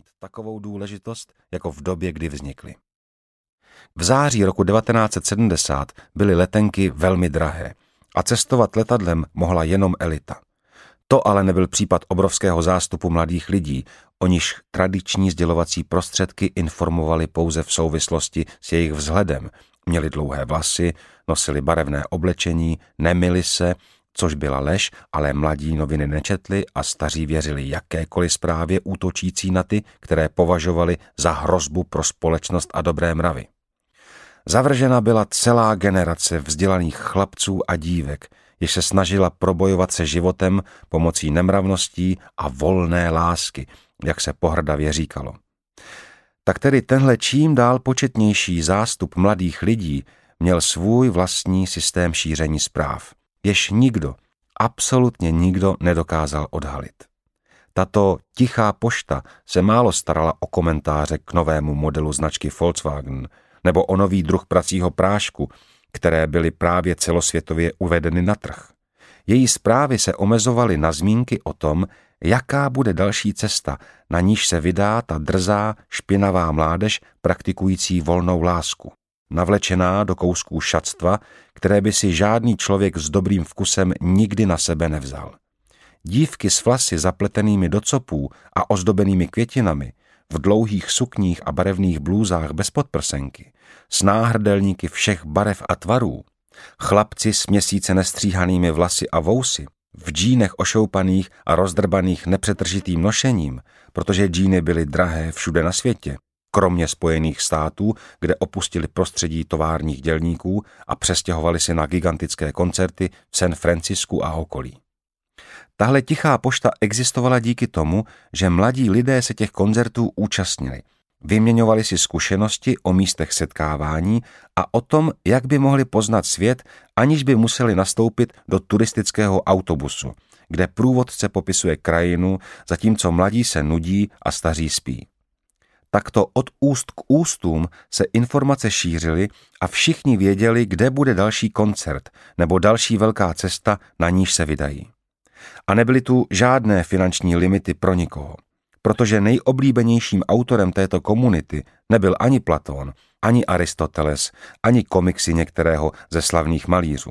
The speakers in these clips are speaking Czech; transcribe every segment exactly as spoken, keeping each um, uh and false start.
takovou důležitost jako v době, kdy vznikly. V září roku devatenáct set sedmdesát byly letenky velmi drahé a cestovat letadlem mohla jenom elita. To ale nebyl případ obrovského zástupu mladých lidí, o nichž tradiční sdělovací prostředky informovaly pouze v souvislosti s jejich vzhledem. Měli dlouhé vlasy, nosili barevné oblečení, nemyli se, což byla lež, ale mladí noviny nečetli a staří věřili jakékoliv zprávě útočící na ty, které považovali za hrozbu pro společnost a dobré mravy. Zavržena byla celá generace vzdělaných chlapců a dívek, jež se snažila probojovat se životem pomocí nemravností a volné lásky, jak se pohrdavě říkalo. Tak tedy tenhle čím dál početnější zástup mladých lidí měl svůj vlastní systém šíření zpráv, jež nikdo, absolutně nikdo nedokázal odhalit. Tato tichá pošta se málo starala o komentáře k novému modelu značky Volkswagen nebo o nový druh pracího prášku, které byly právě celosvětově uvedeny na trh. Její zprávy se omezovaly na zmínky o tom, jaká bude další cesta, na níž se vydá ta drzá, špinavá mládež praktikující volnou lásku, navlečená do kousků šatstva, které by si žádný člověk s dobrým vkusem nikdy na sebe nevzal. Dívky s vlasy zapletenými do copů a ozdobenými květinami, v dlouhých sukních a barevných blůzách bez podprsenky, s náhrdelníky všech barev a tvarů, chlapci s měsíce nestříhanými vlasy a vousy, v džínech ošoupaných a rozdrbaných nepřetržitým nošením, protože džíny byly drahé všude na světě, kromě Spojených států, kde opustili prostředí továrních dělníků a přestěhovali si na gigantické koncerty v San Francisku a okolí. Tahle tichá pošta existovala díky tomu, že mladí lidé se těch koncertů účastnili. Vyměňovali si zkušenosti o místech setkávání a o tom, jak by mohli poznat svět, aniž by museli nastoupit do turistického autobusu, kde průvodce popisuje krajinu, zatímco mladí se nudí a staří spí. Takto od úst k ústům se informace šířily a všichni věděli, kde bude další koncert nebo další velká cesta, na níž se vydají. A nebyly tu žádné finanční limity pro nikoho, protože nejoblíbenějším autorem této komunity nebyl ani Platón, ani Aristoteles, ani komiksy některého ze slavných malířů.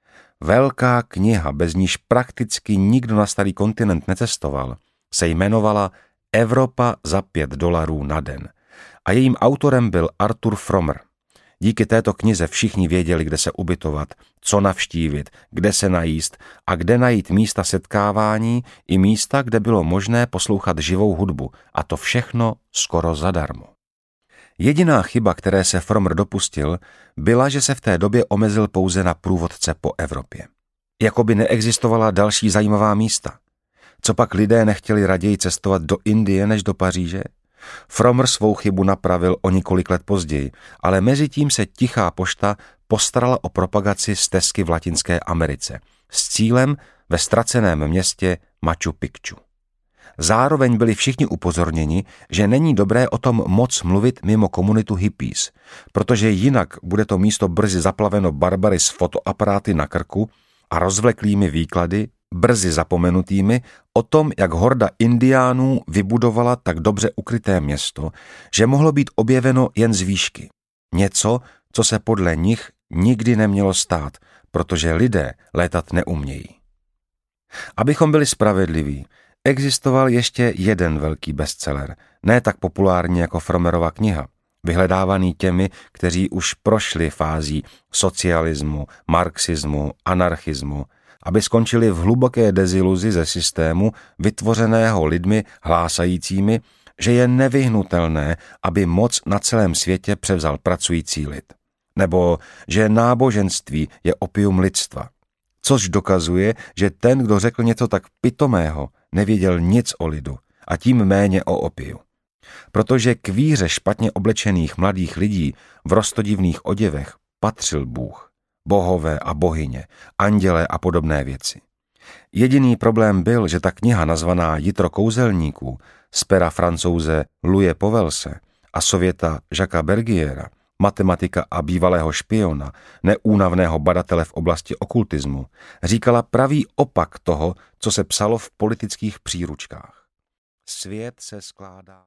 Velká kniha, bez níž prakticky nikdo na starý kontinent necestoval, se jmenovala Evropa za pět dolarů na den a jejím autorem byl Arthur Frommer. Díky této knize všichni věděli, kde se ubytovat, co navštívit, kde se najíst a kde najít místa setkávání i místa, kde bylo možné poslouchat živou hudbu, a to všechno skoro zadarmo. Jediná chyba, které se Frommer dopustil, byla, že se v té době omezil pouze na průvodce po Evropě. Jakoby neexistovala další zajímavá místa. Copak lidé nechtěli raději cestovat do Indie než do Paříže? Frommer svou chybu napravil o několik let později, ale mezitím se tichá pošta postarala o propagaci stezky v Latinské Americe s cílem ve ztraceném městě Machu Picchu. Zároveň byli všichni upozorněni, že není dobré o tom moc mluvit mimo komunitu hippies, protože jinak bude to místo brzy zaplaveno barbary s fotoaparáty na krku a rozvleklými výklady, brzy zapomenutými, o tom, jak horda indiánů vybudovala tak dobře ukryté město, že mohlo být objeveno jen z výšky. Něco, co se podle nich nikdy nemělo stát, protože lidé létat neumějí. Abychom byli spravedliví, existoval ještě jeden velký bestseller, ne tak populární jako Frommerova kniha, vyhledávaný těmi, kteří už prošli fází socialismu, marxismu, anarchismu, aby skončili v hluboké deziluzi ze systému vytvořeného lidmi hlásajícími, že je nevyhnutelné, aby moc na celém světě převzal pracující lid. Nebo že náboženství je opium lidstva. Což dokazuje, že ten, kdo řekl něco tak pitomého, nevěděl nic o lidu a tím méně o opiu. Protože k víře špatně oblečených mladých lidí v roztodivných oděvech patřil Bůh, bohové a bohyně, andělé a podobné věci. Jediný problém byl, že ta kniha nazvaná Jitro kouzelníků z pera Francouze Louise Povelse a Sověta Jacquesa Bergiera, matematika a bývalého špiona, neúnavného badatele v oblasti okultismu, říkala pravý opak toho, co se psalo v politických příručkách. Svět se skládá